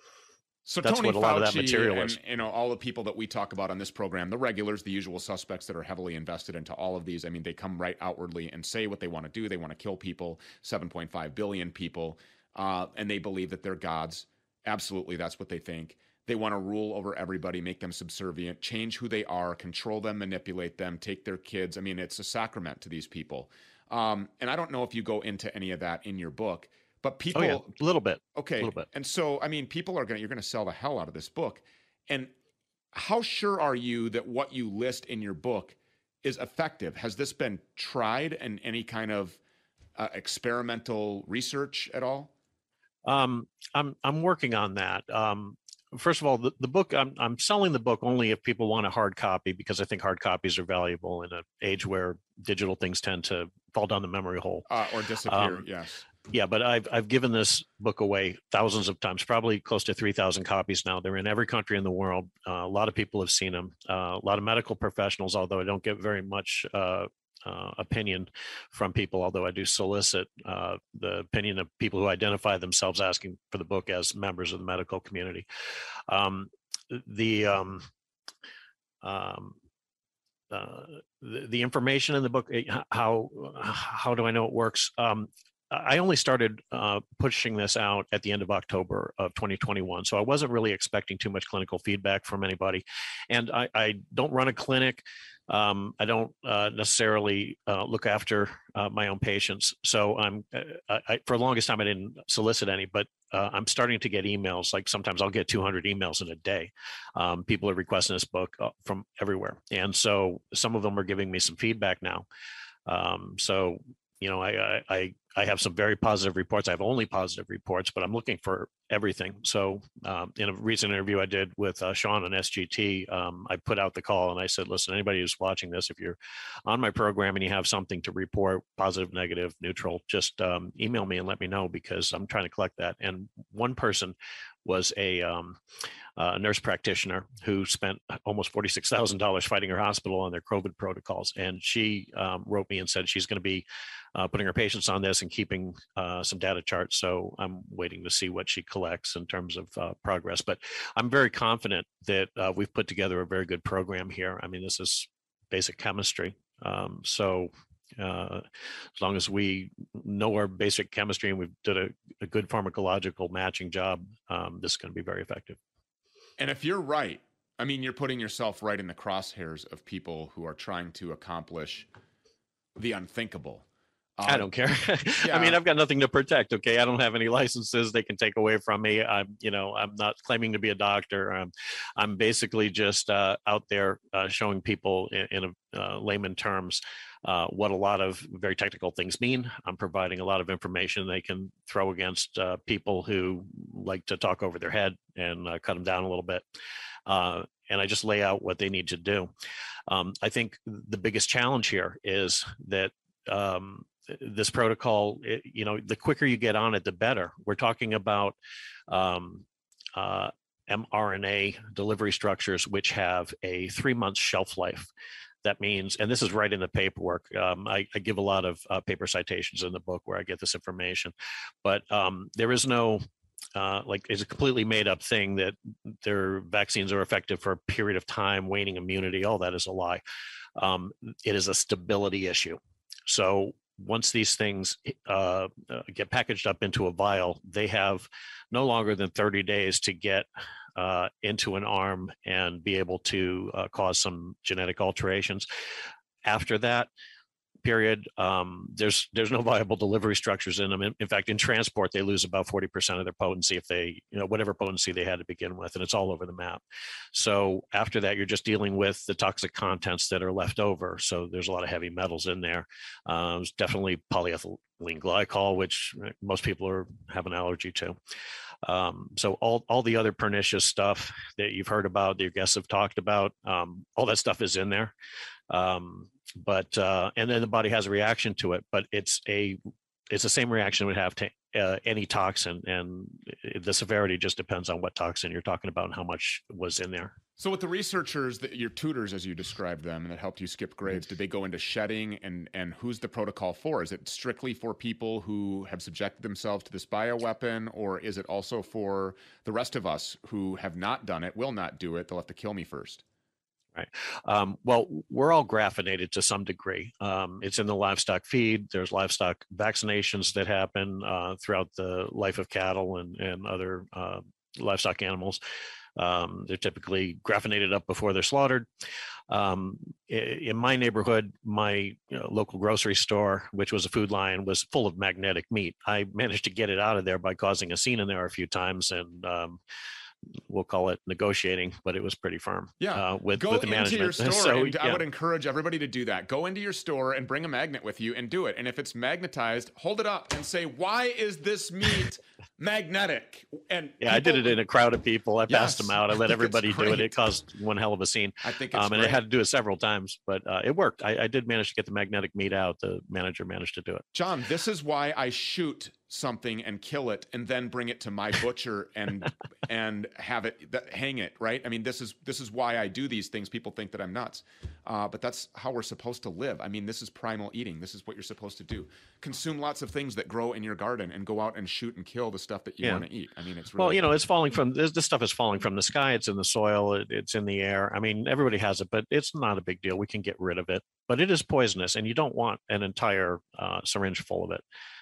So that's Tony what a Fauci lot of that material and, is. You know, all the people that we talk about on this program, the regulars, the usual suspects that are heavily invested into all of these. I mean, they come right outwardly and say what they want to do. They want to kill people, seven point five billion people. Uh, and they believe that they're gods. Absolutely, that's what they think. They want to rule over everybody, make them subservient, change who they are, control them, manipulate them, take their kids. I mean, it's a sacrament to these people. Um, and I don't know if you go into any of that in your book, but people... Oh, yeah, a little bit. Okay. A little bit. And so, I mean, people are going to... You're going to sell the hell out of this book. And how sure are you that what you list in your book is effective? Has this been tried in any kind of uh, experimental research at all? Um, I'm I'm working on that. Um, first of all, the, the book I'm I'm selling the book only if people want a hard copy, because I think hard copies are valuable in an age where digital things tend to fall down the memory hole uh, or disappear. Um, yes. Yeah, but I've I've given this book away thousands of times, probably close to three thousand copies now. They're in every country in the world. Uh, a lot of people have seen them. Uh, a lot of medical professionals, although I don't get very much uh, uh, opinion from people, although I do solicit uh, the opinion of people who identify themselves asking for the book as members of the medical community. Um, the um, um, uh, the, the information in the book, how how do I know it works? Um, I only started uh, pushing this out at the end of October of twenty twenty-one, so I wasn't really expecting too much clinical feedback from anybody. And I, I don't run a clinic. Um, I don't uh, necessarily uh, look after uh, my own patients. So I'm, I, I, for the longest time, I didn't solicit any, but uh, I'm starting to get emails. Like sometimes I'll get two hundred emails in a day. Um, people are requesting this book uh, from everywhere. And so some of them are giving me some feedback now. Um, so, you know, I, I, I have some very positive reports. I have only positive reports, but I'm looking for everything. So um, in a recent interview I did with uh, Sean on S G T, um, I put out the call and I said, listen, anybody who's watching this, if you're on my program and you have something to report, positive, negative, neutral, just um, email me and let me know, because I'm trying to collect that. And one person was a, um, a nurse practitioner who spent almost forty-six thousand dollars fighting her hospital on their COVID protocols. And she um, wrote me and said she's going to be uh, putting her patients on this and keeping uh, some data charts. So I'm waiting to see what she collects in terms of uh, progress. But I'm very confident that uh, we've put together a very good program here. I mean, this is basic chemistry. Um, so uh, as long as we know our basic chemistry and we've did a, a good pharmacological matching job, um, this is going to be very effective. And if you're right, I mean, you're putting yourself right in the crosshairs of people who are trying to accomplish the unthinkable. Um, I don't care. yeah. I mean, I've got nothing to protect. Okay. I don't have any licenses they can take away from me. I'm, you know, I'm not claiming to be a doctor. I'm, I'm basically just uh, out there uh, showing people in, in a, uh, layman terms uh, what a lot of very technical things mean. I'm providing a lot of information they can throw against uh, people who like to talk over their head and uh, cut them down a little bit. Uh, and I just lay out what they need to do. Um, I think the biggest challenge here is that um, this protocol, it, you know, the quicker you get on it, the better. We're talking about um, uh, mRNA delivery structures, which have a three month shelf life. That means, and this is right in the paperwork. Um, I, I give a lot of uh, paper citations in the book where I get this information, but um, there is no Uh, like it's a completely made up thing that their vaccines are effective for a period of time, waning immunity. All that is a lie. Um, it is a stability issue. So once these things uh, uh, get packaged up into a vial, they have no longer than thirty days to get uh, into an arm and be able to uh, cause some genetic alterations. After that period, um, there's there's no viable delivery structures in them. In, in fact, in transport, they lose about forty percent of their potency if they, you know, whatever potency they had to begin with, and it's all over the map. So after that, you're just dealing with the toxic contents that are left over. So there's a lot of heavy metals in there. Uh, there's definitely polyethylene glycol, which most people are have an allergy to. Um, so all, all the other pernicious stuff that you've heard about, that your guests have talked about, um, all that stuff is in there. Um, but, uh, and then the body has a reaction to it, but it's a, it's the same reaction it would have to uh, any toxin, and the severity just depends on what toxin you're talking about and how much was in there. So with the researchers, that your tutors, as you described them, and that helped you skip grades, did they go into shedding, and, and who's the protocol for? Is it strictly for people who have subjected themselves to this bioweapon, or is it also for the rest of us who have not done it, will not do it, they'll have to kill me first? Right. Um, well, we're all graphinated to some degree. Um, it's in the livestock feed. There's livestock vaccinations that happen uh, throughout the life of cattle and, and other uh, livestock animals. Um, they're typically graphinated up before they're slaughtered. Um, in my neighborhood, my you know, local grocery store, which was a Food Lion, was full of magnetic meat. I managed to get it out of there by causing a scene in there a few times, and um, we'll call it negotiating, but it was pretty firm. Yeah, uh, with, go with the into management. your store. So, and I yeah. would encourage everybody to do that. Go into your store and bring a magnet with you and do it. And if it's magnetized, hold it up and say, "Why is this meat magnetic?" And yeah, people, I did it in a crowd of people. I yes, passed them out. I let everybody do it. It caused one hell of a scene. I think it's um, and great. I had to do it several times, but uh, it worked. I, I did manage to get the magnetic meat out. The manager managed to do it. John, this is why I shoot something and kill it and then bring it to my butcher and and have it th- hang it, right? I mean, this is this is why I do these things. People think that I'm nuts, uh, but that's how we're supposed to live. I mean, this is primal eating. This is what you're supposed to do. Consume lots of things that grow in your garden and go out and shoot and kill the stuff that you Yeah. want to eat. I mean, it's really Well, you know, it's falling from this, this stuff is falling from the sky. It's in the soil. It, it's in the air. I mean, everybody has it, but it's not a big deal. We can get rid of it, but it is poisonous, and you don't want an entire uh, syringe full of it.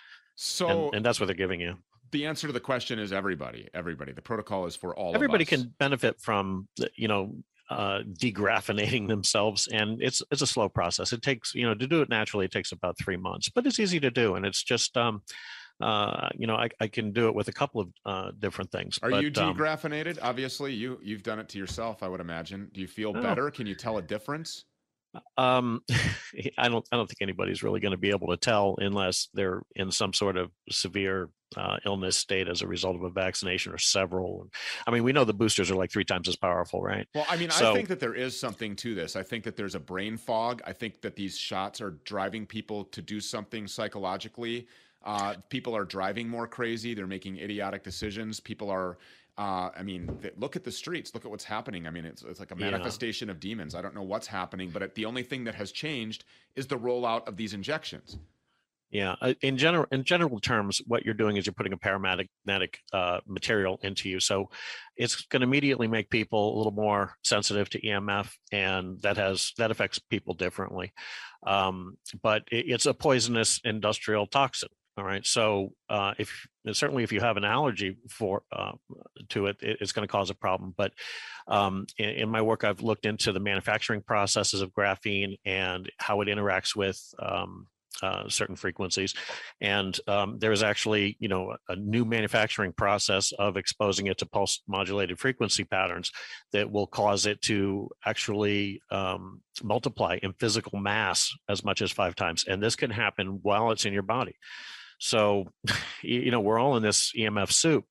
So, and, and that's what they're giving you. The answer to the question is everybody. Everybody. The protocol is for all. Everybody of us. can benefit from, you know, uh, degraphinating themselves, and it's it's a slow process. It takes, you know, to do it naturally, it takes about three months, but it's easy to do, and it's just, um, uh, you know, I, I can do it with a couple of uh, different things. Are but, you um, degraphinated? Obviously, you you've done it to yourself, I would imagine. Do you feel Oh. better? Can you tell a difference? Um, I don't. I don't think anybody's really going to be able to tell unless they're in some sort of severe uh, illness state as a result of a vaccination or several. I mean, we know the boosters are like three times as powerful, right? Well, I mean, So- I think that there is something to this. I think that there's a brain fog. I think that these shots are driving people to do something psychologically. Uh, people are driving more crazy. They're making idiotic decisions. People are. Uh, I mean, th- look at the streets. Look at what's happening. I mean, it's it's like a Yeah. manifestation of demons. I don't know what's happening, but it, the only thing that has changed is the rollout of these injections. Yeah, in general, in general terms, what you're doing is you're putting a paramagnetic uh, material into you, so it's going to immediately make people a little more sensitive to E M F, and that has that affects people differently. Um, but it, it's a poisonous industrial toxin. All right, so uh, if certainly if you have an allergy for uh, to it, it, it's going to cause a problem. But um, in, in my work, I've looked into the manufacturing processes of graphene and how it interacts with um, Uh, certain frequencies, and um, there is actually, you know, a new manufacturing process of exposing it to pulse modulated frequency patterns that will cause it to actually um, multiply in physical mass as much as five times, and this can happen while it's in your body. So, you know, we're all in this E M F soup.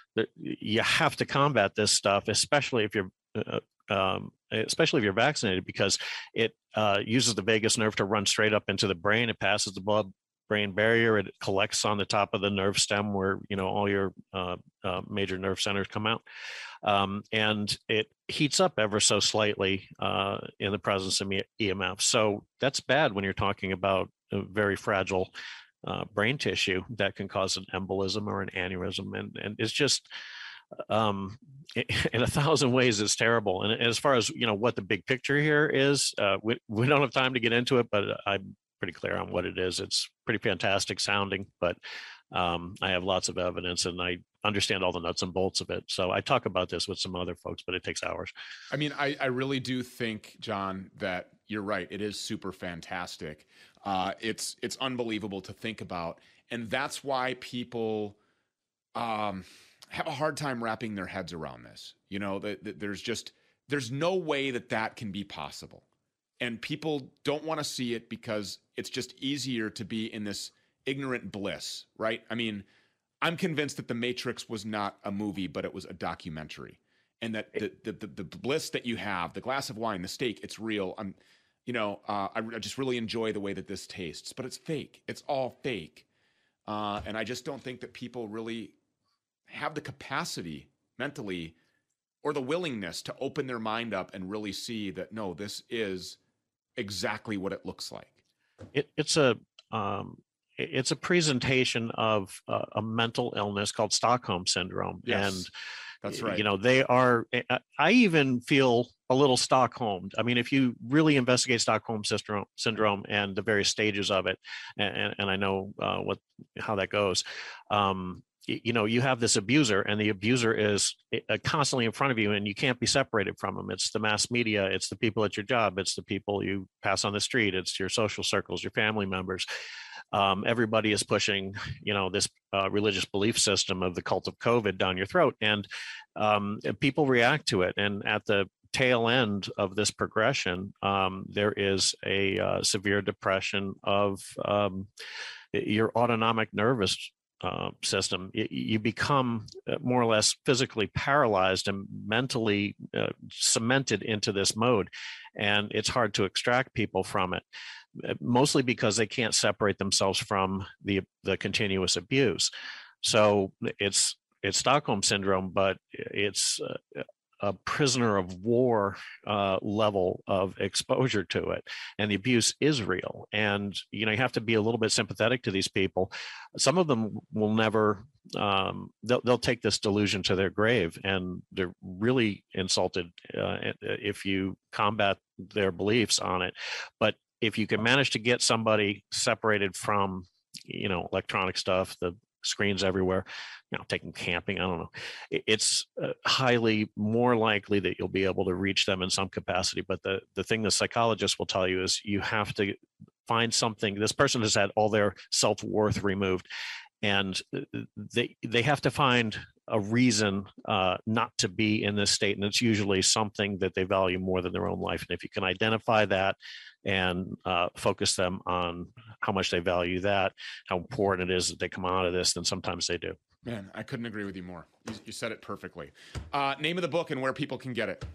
You have to combat this stuff, especially if you're uh, um, especially if you're vaccinated, because it uh, uses the vagus nerve to run straight up into the brain. It passes the blood-brain barrier. It collects on the top of the nerve stem where, you know, all your uh, uh, major nerve centers come out. Um, and it heats up ever so slightly uh, in the presence of E M F. So that's bad when you're talking about a very fragile uh, brain tissue that can cause an embolism or an aneurysm. And, and it's just... Um, in a thousand ways, it's terrible. And as far as, you know, what the big picture here is, uh, we, we don't have time to get into it, but I'm pretty clear on what it is. It's pretty fantastic sounding, but um, I have lots of evidence and I understand all the nuts and bolts of it. So I talk about this with some other folks, but it takes hours. I mean, I, I really do think, John, that you're right. It is super fantastic. Uh, it's, it's unbelievable to think about. And that's why people, um, have a hard time wrapping their heads around this. You know, that the, there's just, there's no way that that can be possible. And people don't want to see it because it's just easier to be in this ignorant bliss, right? I mean, I'm convinced that The Matrix was not a movie, but it was a documentary. And that the the, the, the bliss that you have, the glass of wine, the steak, it's real. I'm, you know, uh, I, I just really enjoy the way that this tastes, but it's fake. It's all fake. Uh, and I just don't think that people really have the capacity mentally or the willingness to open their mind up and really see that, no, this is exactly what it looks like. It, it's a um, it's a presentation of uh, a mental illness called Stockholm syndrome. Yes, and that's right. You know, they are, I even feel a little Stockholmed. I mean, if you really investigate Stockholm syndrome, syndrome and the various stages of it, and, and I know uh, what how that goes, um, you know, you have this abuser and the abuser is constantly in front of you and you can't be separated from him. It's the mass media. It's the people at your job. It's the people you pass on the street. It's your social circles, your family members. Um, everybody is pushing, you know, this uh, religious belief system of the cult of COVID down your throat. And um, people react to it. And at the tail end of this progression, um, there is a uh, severe depression of um, your autonomic nervous Uh, system. You become more or less physically paralyzed and mentally uh, cemented into this mode, and it's hard to extract people from it, mostly because they can't separate themselves from the the continuous abuse. So it's it's Stockholm syndrome, but it's uh, a prisoner of war uh, level of exposure to it. And the abuse is real. And, you know, you have to be a little bit sympathetic to these people. Some of them will never, um, they'll, they'll take this delusion to their grave, and they're really insulted uh, if you combat their beliefs on it. But if you can manage to get somebody separated from, you know, electronic stuff, the screens everywhere, you know, taking camping, I don't know, it's uh, highly more likely that you'll be able to reach them in some capacity. But the, the thing the psychologist will tell you is you have to find something. This person has had all their self-worth removed, and they they have to find a reason uh, not to be in this state. And it's usually something that they value more than their own life. And if you can identify that and uh, focus them on how much they value that, how important it is that they come out of this, then sometimes they do. Man, I couldn't agree with you more. You, you said it perfectly. Uh, name of the book and where people can get it.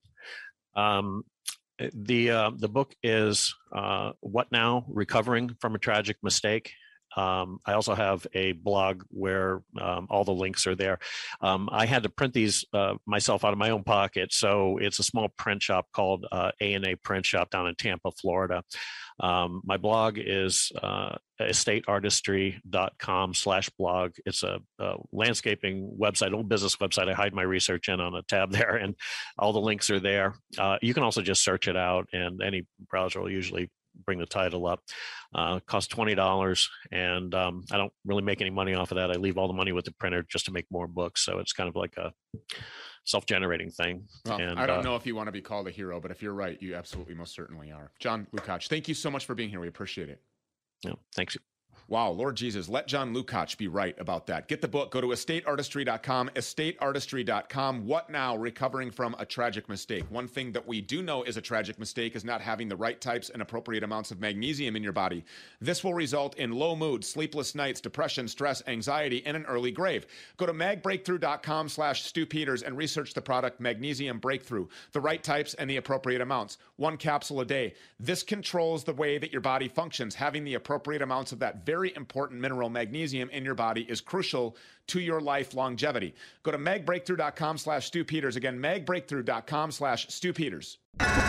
Um, the uh, the book is uh, What Now? Recovering from a Tragic Mistake. Um, I also have a blog where um, all the links are there. Um, I had to print these uh, myself out of my own pocket. So it's a small print shop called uh, A and A Print Shop down in Tampa, Florida. Um, my blog is uh, estateartistry.com slash blog. It's a, a landscaping website, old business website. I hide my research in on a tab there, and all the links are there. Uh, you can also just search it out, and any browser will usually bring the title up. Uh, costs twenty dollars, and um, I don't really make any money off of that. I leave all the money with the printer just to make more books. So it's kind of like a self-generating thing. Well, and, I don't uh, know if you want to be called a hero, but if you're right, you absolutely most certainly are. John Lukacs, thank you so much for being here. We appreciate it. Yeah, thanks. Wow, Lord Jesus, let John Lukacs be right about that. Get the book. Go to estate artistry dot com, estate artistry dot com. What now? Recovering from a tragic mistake. One thing that we do know is a tragic mistake is not having the right types and appropriate amounts of magnesium in your body. This will result in low mood, sleepless nights, depression, stress, anxiety, and an early grave. Go to mag breakthrough dot com slash Stu Peters and research the product Magnesium Breakthrough. The right types and the appropriate amounts. One capsule a day. This controls the way that your body functions. Having the appropriate amounts of that very important mineral magnesium in your body is crucial to your life longevity. Go to mag breakthrough dot com slash Stu Peters. Again, mag breakthrough dot com slash Stu Peters.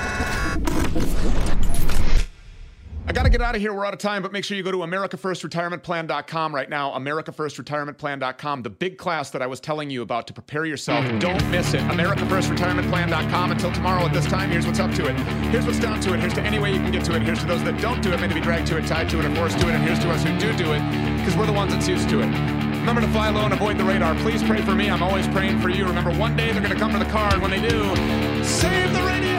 I got to get out of here. We're out of time, but make sure you go to America First Retirement Plan dot com right now. America First Retirement Plan dot com. The big class that I was telling you about to prepare yourself. Don't miss it. America First Retirement Plan dot com. Until tomorrow at this time, here's what's up to it. Here's what's down to it. Here's to any way you can get to it. Here's to those that don't do it, maybe be dragged to it, tied to it, or forced to it. And here's to us who do do it, because we're the ones that's used to it. Remember to fly low and avoid the radar. Please pray for me. I'm always praying for you. Remember, one day they're going to come to the car, and when they do, save the radio!